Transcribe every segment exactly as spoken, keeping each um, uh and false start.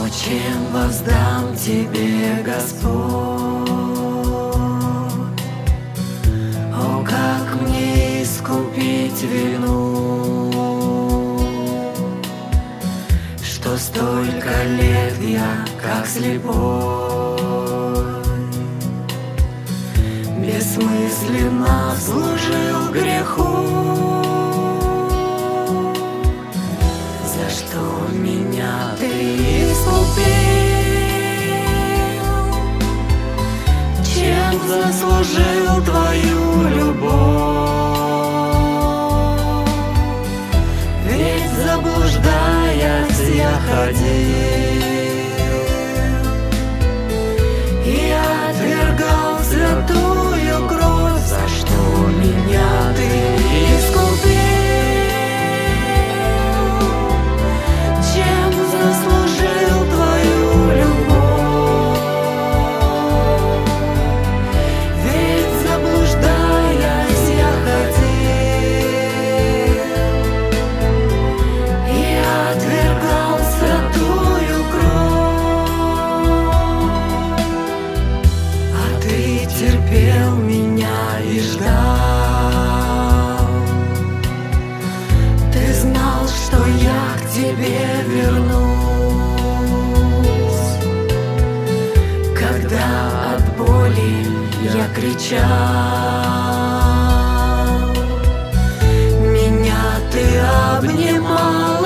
чем воздам Тебе, Господь? О, как мне искупить вину, что столько лет я, как слепой, бессмысленно служил греху. За что меня Ты искупил? Чем заслужил Твою любовь? Ведь заблуждаясь я ходил и отвергал святую кровь. За что меня Ты искупил? Чем заслужил Твою любовь? Ведь заблуждаясь я ходил и отвергал святую кровь. А Ты терпел меня и ждал. Ты знал, что я к Тебе вернусь, когда от боли я кричал. Меня Ты обнимал,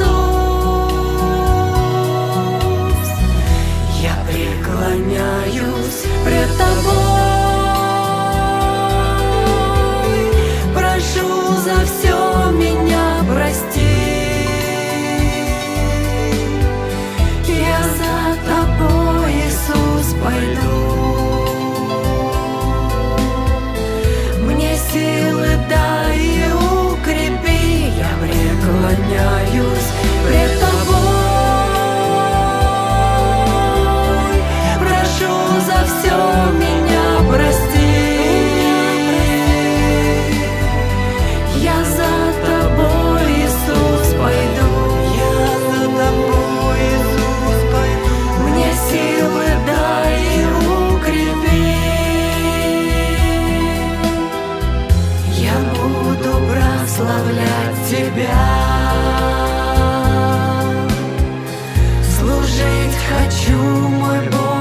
Иисус. Я преклоняюсь пред Тобой, прошу за все меня прости. Я за Тобой, Иисус, пойду. Мне силы дай и укрепи. Я преклоняюсь пред Тобой, прошу за все меня прости. Я за Тобой, Иисус, пойду. Я за Тобой, Иисус, пойду. Мне силы дай и укрепи. Я буду прославлять Тебя, служить хочу, мой Бог.